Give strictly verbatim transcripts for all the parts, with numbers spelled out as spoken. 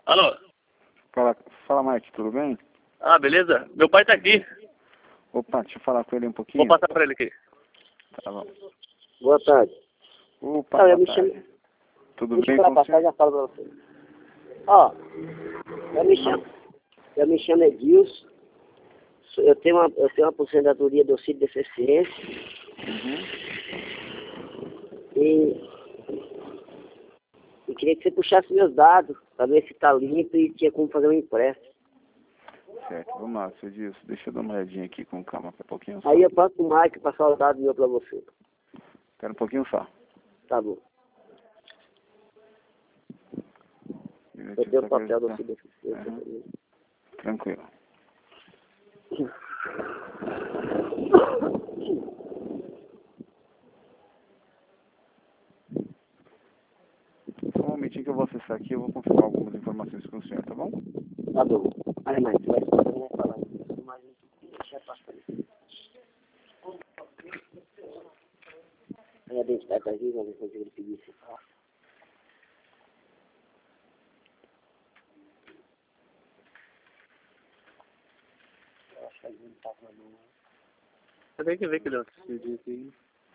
Alô? Fala, fala Mike, tudo bem? Ah, beleza? Meu pai tá aqui. Opa, deixa eu falar com ele um pouquinho. Vou passar pra ele aqui. Tá bom. Boa tarde. Opa, Não, eu boa me tarde. chamo... Tudo Deixa bem eu com passar, você? já falo pra você. Ó, eu me chamo... Eu me chamo Edilson. Eu tenho uma, eu tenho uma aposentadoria do auxílio de deficiência. Uhum. E... E queria que você puxasse meus dados, pra ver se tá limpo e tinha como fazer um empréstimo. Certo, vamos lá, seu Dilson. Deixa eu dar uma olhadinha aqui com calma, um pouquinho só. Aí eu passo o Mike pra passar os dados meu pra você. Espera um pouquinho só. Tá bom. Eu Eu tenho o só papel do tá. auxílio de deficiência Uhum. também. Tranquilo. Só um momentinho que eu vou acessar aqui, eu vou confirmar algumas informações com o senhor, tá bom? Tá bom. Aí, Mike, vai falar, vai falar isso, mas deixa eu passar isso. Aí a identidade tá aqui, vamos ver se ele pedir esse carro. Eu acho que ele não tá falando. Você tem que ver que ele decidiu aqui.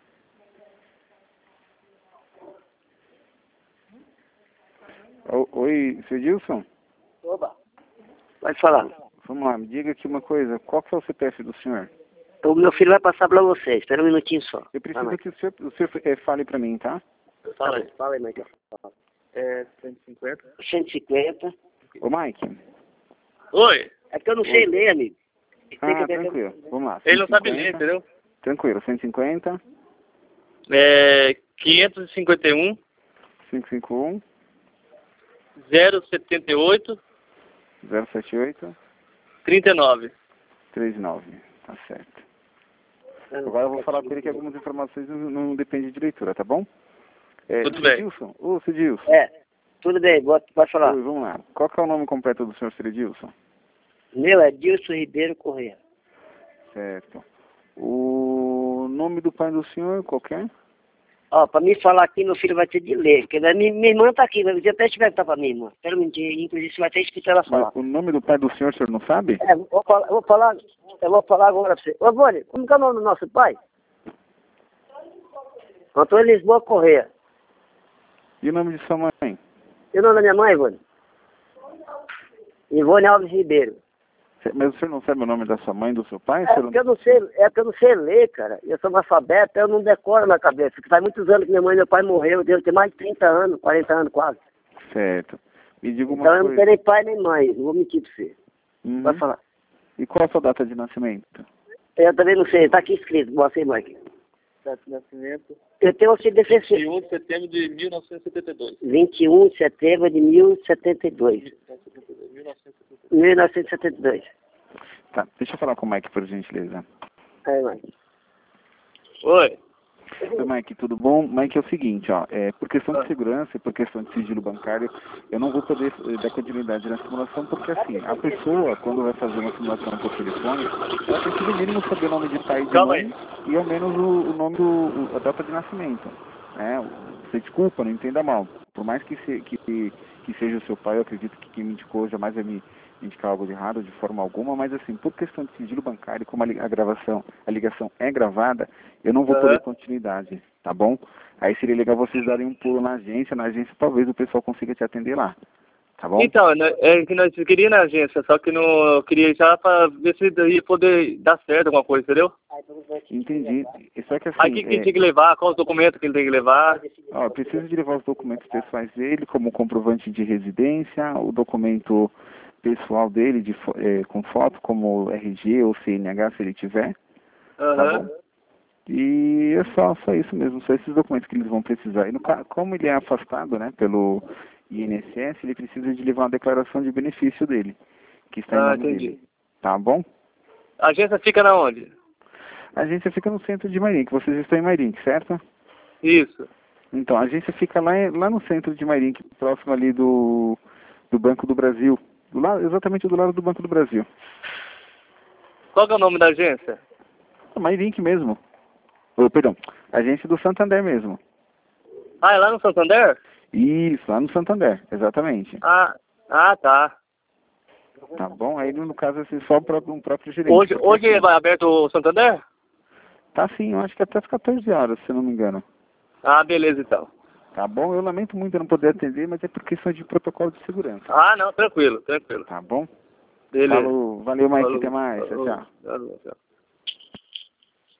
O- Oi, seu Dilson? Oba. Pode falar. Vamos lá, me diga aqui uma coisa. Qual que é o C P F do senhor? O meu filho vai passar pra você. Espera um minutinho só. Eu preciso Vai, que o senhor, o senhor eh, fale pra mim, tá? Mike. Fala aí, fala aí, Mike. É cento e cinquenta. cento e cinquenta. Ô, Mike. Oi! É que eu não sei ler, amigo. Tem que Ah, ver que eu- tranquilo. Vamos lá. Ele não sabe cento e ler, cinquenta. entendeu? Tranquilo, cento e cinquenta, É quinhentos e cinquenta e um, quinhentos e cinquenta e um, zero setenta e oito, zero setenta e oito, trinta e nove. trinta e nove. Tá certo. Agora eu vou falar com ele que algumas informações não, não dependem de leitura, tá bom? É, Tudo bem. Edilson. Ô, Edilson. É, tudo bem, boa- pode falar. Oi, vamos lá. Qual que é o nome completo do senhor Edilson? Meu é Dilson Ribeiro Corrêa. Certo. O nome do pai do senhor, qualquer? Ó, pra mim falar aqui, meu filho vai ter de ler, porque minha, minha irmã tá aqui, mas eu até tiver que tá pra minha irmã. Espera um minutinho, inclusive você vai ter escrito ela falar. O nome do pai do senhor, o senhor não sabe? É, vou falar, eu vou falar, eu vou falar agora pra você. Ô, Vônia, como que é o nome do nosso pai? Antônio Lisboa Corrêa. E o nome de sua mãe? E o nome da minha mãe, Ivone? Ivone Alves Ribeiro. Mas o senhor não sabe o nome da sua mãe e do seu pai? O É senhor porque eu não sei, é porque eu não sei ler, cara. Eu sou analfabeto, eu não decoro na cabeça. Porque faz muitos anos que minha mãe e meu pai morreram, eu tenho mais de trinta anos, quarenta anos quase. Certo. Me diga uma Então eu não coisa. tenho nem pai nem mãe, não vou mentir pra você. Uhum. Pode falar. E qual a sua data de nascimento? Eu também não sei, tá aqui escrito, você, Mike. Data de nascimento. Eu tenho auxílio vinte deficiência. e um de setembro de mil novecentos e setenta e dois. vinte e um de setembro de mil novecentos e setenta e dois. mil novecentos e setenta e dois. Tá, deixa eu falar com o Mike, por gentileza. Aí, Mike. Oi! Oi, Mike, tudo bom? Mike, é o seguinte, ó, é, por questão de segurança e por questão de sigilo bancário, eu não vou poder eh, dar continuidade na simulação, porque assim, a pessoa, quando vai fazer uma simulação por telefone, ela precisa no mínimo saber o nome de pai e de Calma mãe aí. e ao menos o, o nome, do, o- a data de nascimento. Né? Você desculpa, não entenda mal. Por mais que, se, que, que seja o seu pai, eu acredito que quem me indicou jamais vai me indicar algo de errado de forma alguma, mas assim, por questão de sigilo bancário, como a, li- a gravação, a ligação é gravada, eu não vou Aham. poder continuidade, tá bom? Aí seria legal vocês darem um pulo na agência, na agência talvez o pessoal consiga te atender lá, tá bom? Então, né, é que nós queríamos ir na agência, só que não eu queria ir já pra ver se ia poder dar certo alguma coisa, entendeu? Entendi. Só que assim, Aí o que, que é, tem que levar, qual os documentos que ele tem que levar? ó, eu preciso de levar os documentos pessoais dele, como o comprovante de residência, o documento pessoal dele de, fo- é, com foto, como R G ou C N H, se ele tiver, tá Aham. bom? E é só, só isso mesmo, só esses documentos que eles vão precisar. E no, ca- como ele é afastado, né, pelo I N S S, ele precisa de levar uma declaração de benefício dele, que está em Ah, nome entendi. dele. Tá bom? A agência fica na onde? A agência fica no centro de Mairink, vocês estão em Mairink, certo? Isso. Então, a agência fica lá, em- lá no centro de Mairink, próximo ali do, do Banco do Brasil. Do lado, exatamente do lado do Banco do Brasil. Qual que é o nome da agência? Mairink mesmo. Oh, perdão, agência do Santander mesmo. Ah, é lá no Santander? Isso, lá no Santander, exatamente. Ah, Ah, tá. Tá bom? Aí no caso assim, só o próprio, um próprio gerente. Hoje, porque, hoje assim, vai aberto o Santander? Tá sim, eu acho que até as quatorze horas, se eu não me engano. Ah, beleza então. Tá bom? Eu lamento muito eu não poder atender, mas é por questão de protocolo de segurança. Ah, não, tranquilo, tranquilo. Tá bom? Beleza. Falou, valeu, Mike, Falou, até mais. Tchau, falou, tchau. falou, tchau.